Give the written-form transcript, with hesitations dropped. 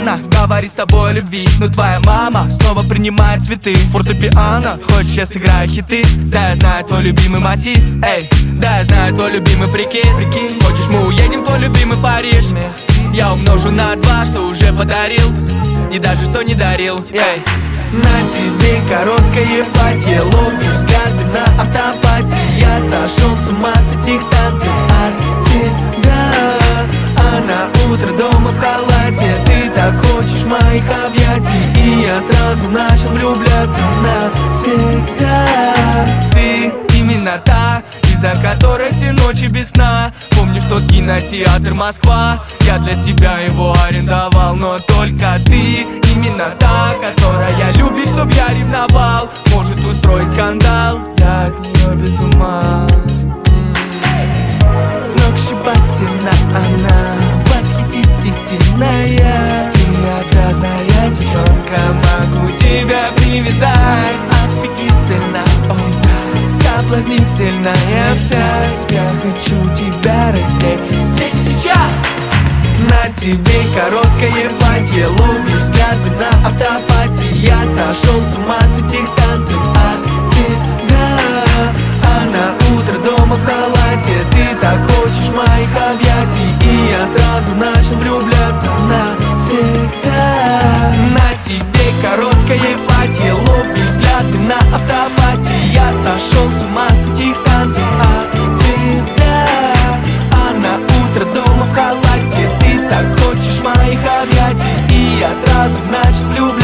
Она говорит с тобой о любви, но твоя мама снова принимает цветы. Фортепиано, хочешь, я сыграю хиты? Да, я знаю твой любимый мотив. Эй, да, я знаю твой любимый прикид. Хочешь, мы уедем в твой любимый Париж? Я умножу на 2, что уже подарил, и даже что не дарил. Эй, на тебе короткое платье, ловишь взгляды на автопате. Я сошел с ума с этих танцев от тебя. А на утро дома в халате ты так хочешь моих объятий, и я сразу начал влюбляться навсегда. Ты именно та, из-за которой все ночи без сна. Помнишь тот кинотеатр Москва? Я для тебя его арендовал, но только ты именно та, которая любит, чтоб я ревновал. Может устроить скандал, я от нее без ума. Сногсшибательна она, восхитительная. Ты отвязная девчонка, могу тебя привязать. Офигительно, о да, соблазнительная вся. Я хочу тебя раздеть здесь и сейчас. На тебе короткое платье, ловишь взгляды на автопате. Я сошел с ума с этих танцев от тебя. А на утро дома в халате ты так хочешь моих объятий, и я сразу начал влюбляться навсегда. На тебе короткое платье, ловишь взгляды на автопате. Я сошел с ума с этих танцев от тебя. А на утро дома в халате ты так хочешь моих объятий, и я сразу начал влюбляться.